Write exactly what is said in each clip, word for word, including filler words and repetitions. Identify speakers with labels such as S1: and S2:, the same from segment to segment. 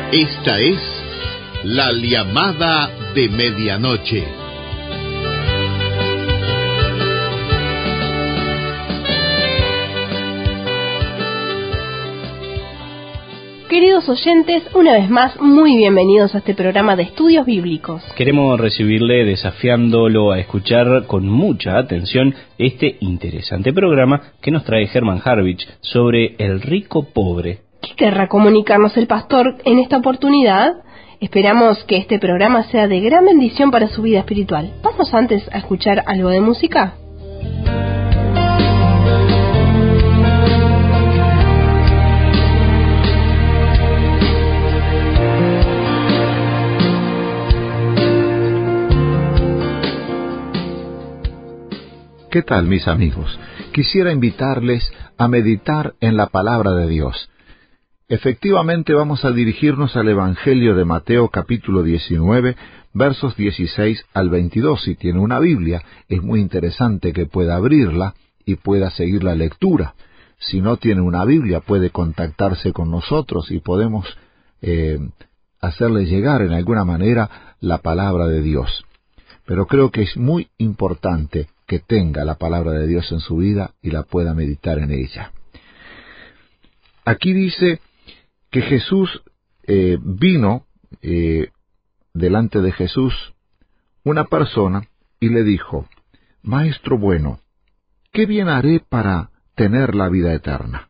S1: Esta es la llamada de medianoche.
S2: Queridos oyentes, una vez más, muy bienvenidos a este programa de estudios bíblicos.
S3: Queremos recibirle desafiándolo a escuchar con mucha atención este interesante programa que nos trae Herman Harvich sobre el rico pobre.
S2: ¿Qué querrá comunicarnos el pastor en esta oportunidad? Esperamos que este programa sea de gran bendición para su vida espiritual. Vamos antes a escuchar algo de música.
S4: ¿Qué tal, mis amigos? Quisiera invitarles a meditar en la palabra de Dios. Efectivamente, vamos a dirigirnos al Evangelio de Mateo, capítulo diecinueve, versos dieciséis al veintidós. Si tiene una Biblia, es muy interesante que pueda abrirla y pueda seguir la lectura. Si no tiene una Biblia, puede contactarse con nosotros y podemos eh, hacerle llegar en alguna manera la palabra de Dios. Pero creo que es muy importante que tenga la palabra de Dios en su vida y la pueda meditar en ella. Aquí dice que Jesús eh, vino eh, delante de Jesús una persona y le dijo: Maestro bueno, ¿qué bien haré para tener la vida eterna?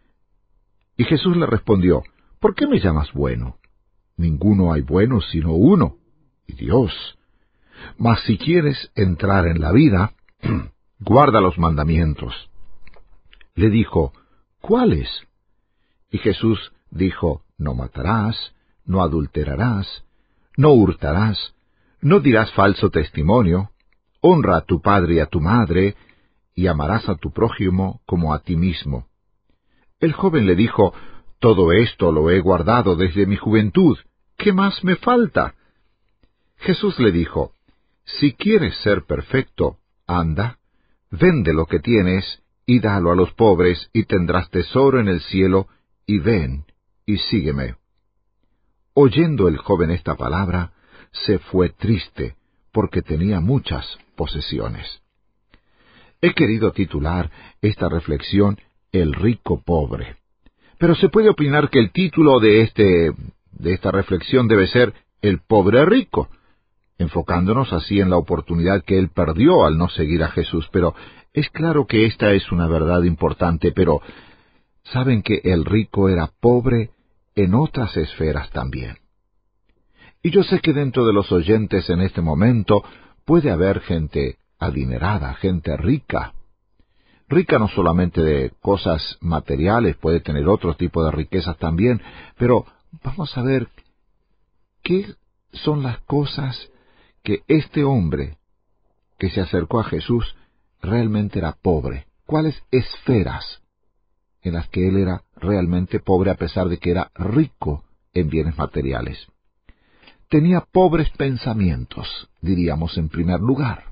S4: Y Jesús le respondió: ¿Por qué me llamas bueno? Ninguno hay bueno sino uno, y Dios. Mas si quieres entrar en la vida, guarda los mandamientos. Le dijo: ¿Cuáles? Y Jesús dijo: No matarás, no adulterarás, no hurtarás, no dirás falso testimonio, honra a tu padre y a tu madre, y amarás a tu prójimo como a ti mismo. El joven le dijo: Todo esto lo he guardado desde mi juventud, ¿qué más me falta? Jesús le dijo: Si quieres ser perfecto, anda, vende lo que tienes y dalo a los pobres, y tendrás tesoro en el cielo, y ven y sígueme. Oyendo el joven esta palabra, se fue triste, porque tenía muchas posesiones. He querido titular esta reflexión El rico pobre. Pero se puede opinar que el título de este, de esta reflexión debe ser El pobre rico, enfocándonos así en la oportunidad que él perdió al no seguir a Jesús. Pero es claro que esta es una verdad importante, pero saben que el rico era pobre en otras esferas también. Y yo sé que dentro de los oyentes en este momento puede haber gente adinerada, gente rica. Rica no solamente de cosas materiales, puede tener otro tipo de riquezas también, pero vamos a ver qué son las cosas que este hombre que se acercó a Jesús realmente era pobre. ¿Cuáles esferas en las que él era realmente pobre a pesar de que era rico en bienes materiales? Tenía pobres pensamientos, diríamos en primer lugar.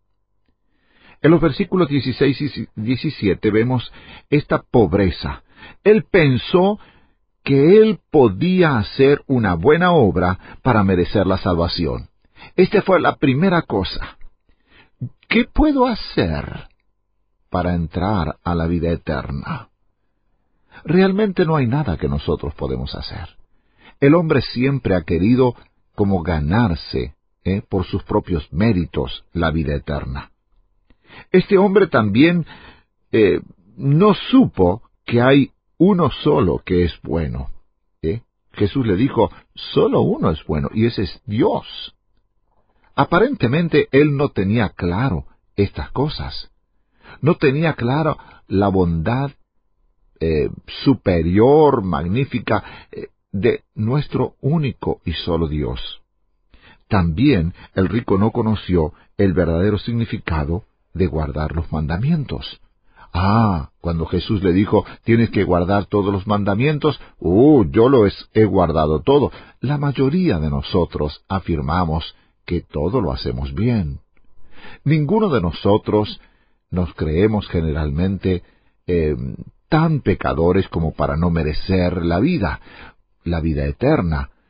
S4: En los versículos dieciséis y diecisiete vemos esta pobreza. Él pensó que él podía hacer una buena obra para merecer la salvación. Esta fue la primera cosa. ¿Qué puedo hacer para entrar a la vida eterna? Realmente no hay nada que nosotros podemos hacer. El hombre siempre ha querido como ganarse ¿eh? por sus propios méritos la vida eterna. Este hombre también eh, no supo que hay uno solo que es bueno. ¿eh? Jesús le dijo: solo uno es bueno, y ese es Dios. Aparentemente él no tenía claro estas cosas. No tenía claro la bondad eh, superior, magnífica, eh, de nuestro único y solo Dios. También el rico no conoció el verdadero significado de guardar los mandamientos. Ah, cuando Jesús le dijo: tienes que guardar todos los mandamientos, ¡uh, yo lo he guardado todo! La mayoría de nosotros afirmamos que todo lo hacemos bien. Ninguno de nosotros nos creemos generalmente eh, tan pecadores como para no merecer la vida, la vida eterna.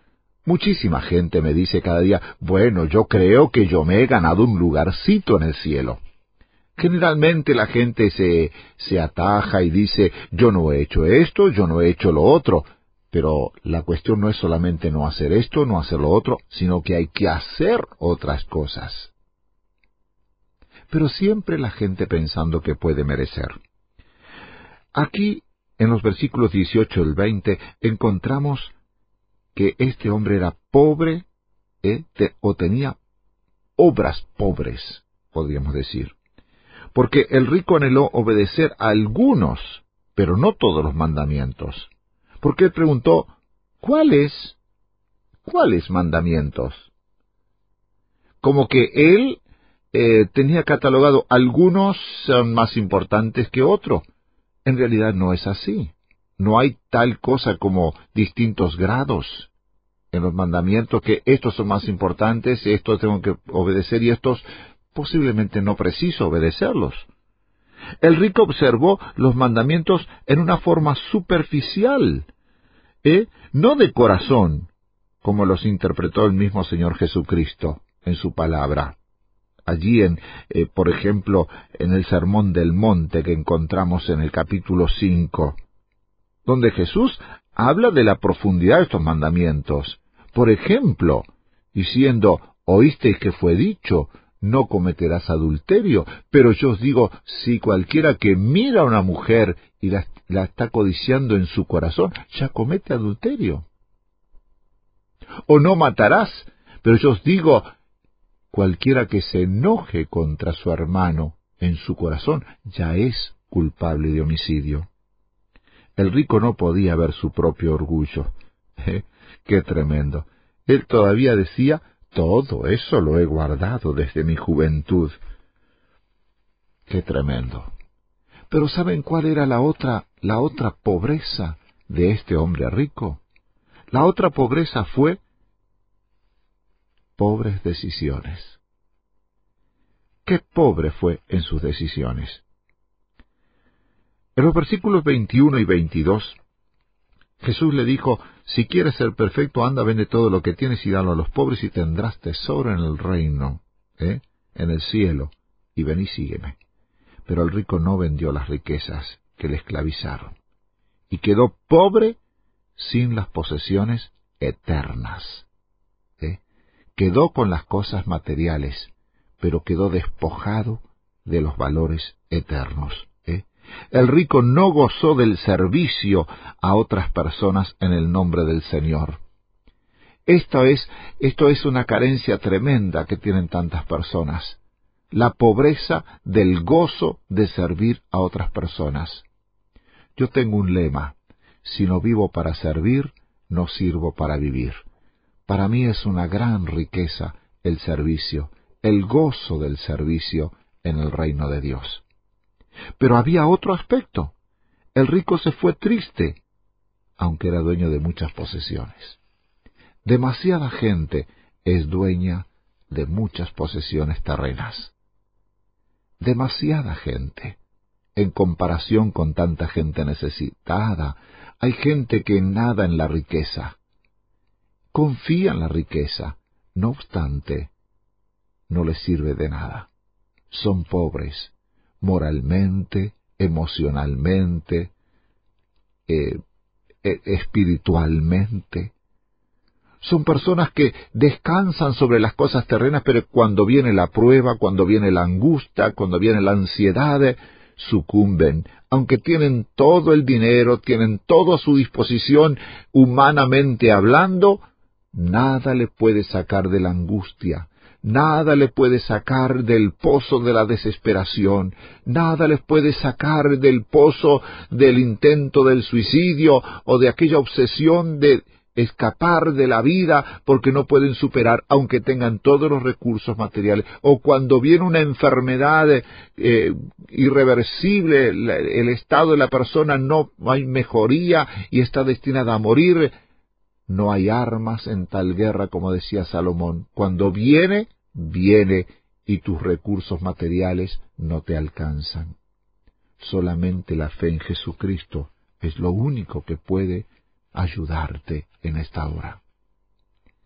S4: Muchísima gente me dice cada día, bueno, yo creo que yo me he ganado un lugarcito en el cielo. Generalmente la gente se, se ataja y dice, yo no he hecho esto, yo no he hecho lo otro. Pero la cuestión no es solamente no hacer esto, no hacer lo otro, sino que hay que hacer otras cosas. Pero siempre la gente pensando que puede merecer. Aquí, en los versículos dieciocho al veinte, encontramos que este hombre era pobre eh, te, o tenía obras pobres, podríamos decir. Porque el rico anheló obedecer a algunos, pero no todos los mandamientos. Porque él preguntó, ¿cuáles? ¿Cuáles mandamientos? Como que él eh, tenía catalogado algunos son más importantes que otros. En realidad no es así. No hay tal cosa como distintos grados en los mandamientos, que estos son más importantes, estos tengo que obedecer y estos posiblemente no preciso obedecerlos. El rico observó los mandamientos en una forma superficial, ¿eh? no de corazón, como los interpretó el mismo Señor Jesucristo en su palabra. Allí, en, eh, por ejemplo, en el Sermón del Monte que encontramos en el capítulo cinco, donde Jesús habla de la profundidad de estos mandamientos. Por ejemplo, diciendo, oísteis que fue dicho, no cometerás adulterio, pero yo os digo, si cualquiera que mira a una mujer y la, la está codiciando en su corazón, ya comete adulterio. O no matarás, pero yo os digo, cualquiera que se enoje contra su hermano en su corazón, ya es culpable de homicidio. El rico no podía ver su propio orgullo. ¿Eh? ¡Qué tremendo! Él todavía decía, todo eso lo he guardado desde mi juventud. ¡Qué tremendo! Pero ¿saben cuál era la otra, la otra pobreza de este hombre rico? La otra pobreza fue pobres decisiones. ¡Qué pobre fue en sus decisiones! En los versículos veintiuno y veintidós, Jesús le dijo, si quieres ser perfecto, anda, vende todo lo que tienes y dalo a los pobres y tendrás tesoro en el reino, ¿eh? en el cielo, y ven y sígueme. Pero el rico no vendió las riquezas que le esclavizaron, y quedó pobre sin las posesiones eternas. ¿eh? Quedó con las cosas materiales, pero quedó despojado de los valores eternos. ¿eh? El rico no gozó del servicio a otras personas en el nombre del Señor. Esto es, esto es una carencia tremenda que tienen tantas personas. La pobreza del gozo de servir a otras personas. Yo tengo un lema, si no vivo para servir, no sirvo para vivir. Para mí es una gran riqueza el servicio, el gozo del servicio en el reino de Dios. Pero había otro aspecto. El rico se fue triste, aunque era dueño de muchas posesiones. Demasiada gente es dueña de muchas posesiones terrenas. Demasiada gente. En comparación con tanta gente necesitada, hay gente que nada en la riqueza. Confía en la riqueza, no obstante, no les sirve de nada. Son pobres, moralmente, emocionalmente, eh, eh, espiritualmente. Son personas que descansan sobre las cosas terrenas, pero cuando viene la prueba, cuando viene la angustia, cuando viene la ansiedad, sucumben. Aunque tienen todo el dinero, tienen todo a su disposición, humanamente hablando, nada le puede sacar de la angustia. Nada le puede sacar del pozo de la desesperación, nada les puede sacar del pozo del intento del suicidio o de aquella obsesión de escapar de la vida porque no pueden superar, aunque tengan todos los recursos materiales, o cuando viene una enfermedad eh, irreversible, el estado de la persona no hay mejoría y está destinada a morir. No hay armas en tal guerra, como decía Salomón. Cuando viene, viene, y tus recursos materiales no te alcanzan. Solamente la fe en Jesucristo es lo único que puede ayudarte en esta hora.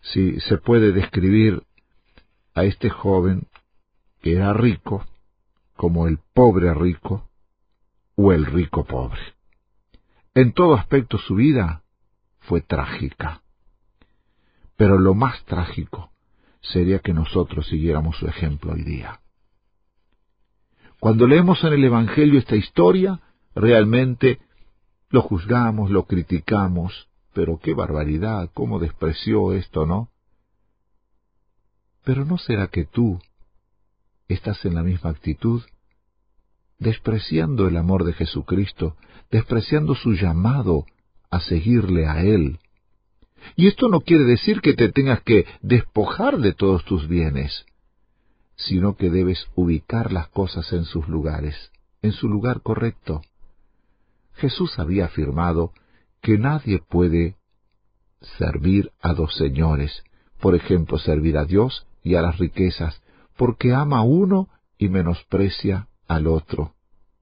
S4: si se puede describir a este joven que era rico como el pobre rico o el rico pobre. En todo aspecto su vida fue trágica. Pero lo más trágico sería que nosotros siguiéramos su ejemplo hoy día. Cuando leemos en el Evangelio esta historia, realmente lo juzgamos, lo criticamos, pero qué barbaridad, cómo despreció esto, ¿no? Pero ¿no será que tú estás en la misma actitud, despreciando el amor de Jesucristo, despreciando su llamado a seguirle a Él? Y esto no quiere decir que te tengas que despojar de todos tus bienes, sino que debes ubicar las cosas en sus lugares, en su lugar correcto. Jesús había afirmado que nadie puede servir a dos señores, por ejemplo, servir a Dios y a las riquezas, porque ama a uno y menosprecia al otro.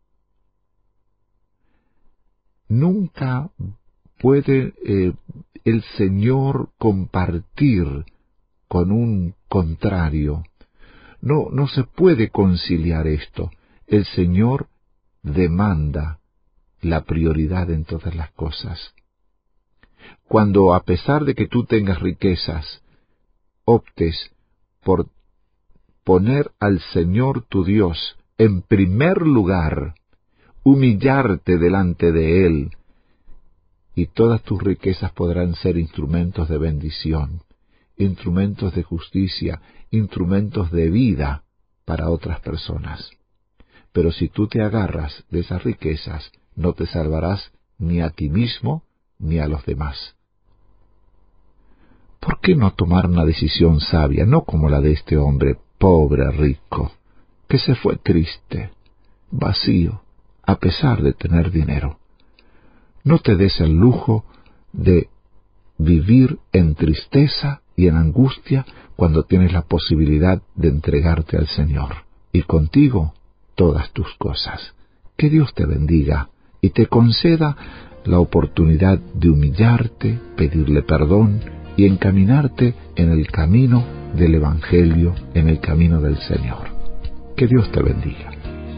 S4: Nunca puede eh, el Señor compartir con un contrario. No, no se puede conciliar esto. El Señor demanda la prioridad en todas las cosas. Cuando, a pesar de que tú tengas riquezas, optes por poner al Señor tu Dios en primer lugar, humillarte delante de Él, y todas tus riquezas podrán ser instrumentos de bendición, instrumentos de justicia, instrumentos de vida para otras personas. Pero si tú te agarras de esas riquezas, no te salvarás ni a ti mismo ni a los demás. ¿Por qué no tomar una decisión sabia, no como la de este hombre pobre, rico, que se fue triste, vacío, a pesar de tener dinero? No te des el lujo de vivir en tristeza y en angustia cuando tienes la posibilidad de entregarte al Señor, y contigo todas tus cosas. Que Dios te bendiga y te conceda la oportunidad de humillarte, pedirle perdón y encaminarte en el camino del Evangelio, en el camino del Señor. Que Dios te bendiga.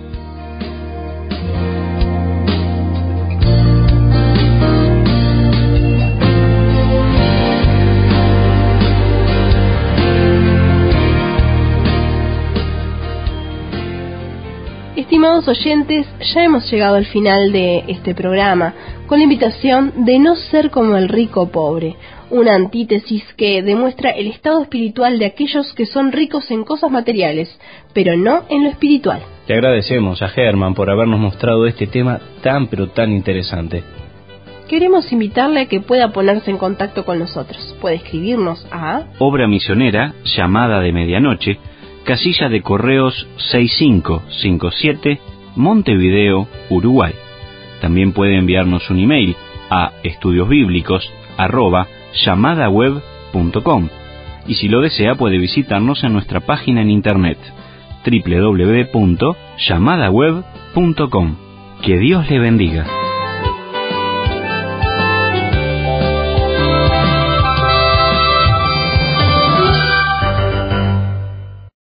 S2: Estimados oyentes, ya hemos llegado al final de este programa, con la invitación de no ser como el rico pobre, una antítesis que demuestra el estado espiritual de aquellos que son ricos en cosas materiales, pero no en lo espiritual.
S3: Te agradecemos a Germán por habernos mostrado este tema tan pero tan interesante.
S2: Queremos invitarle a que pueda ponerse en contacto con nosotros. Puede escribirnos a
S3: Obra Misionera, Llamada de Medianoche, Casilla de Correos seis cinco cinco siete, Montevideo, Uruguay. También puede enviarnos un email a estudiosbíblicos arroba llamadaweb punto com, y si lo desea puede visitarnos en nuestra página en internet doble u doble u doble u punto llamadaweb punto com. Que Dios le bendiga.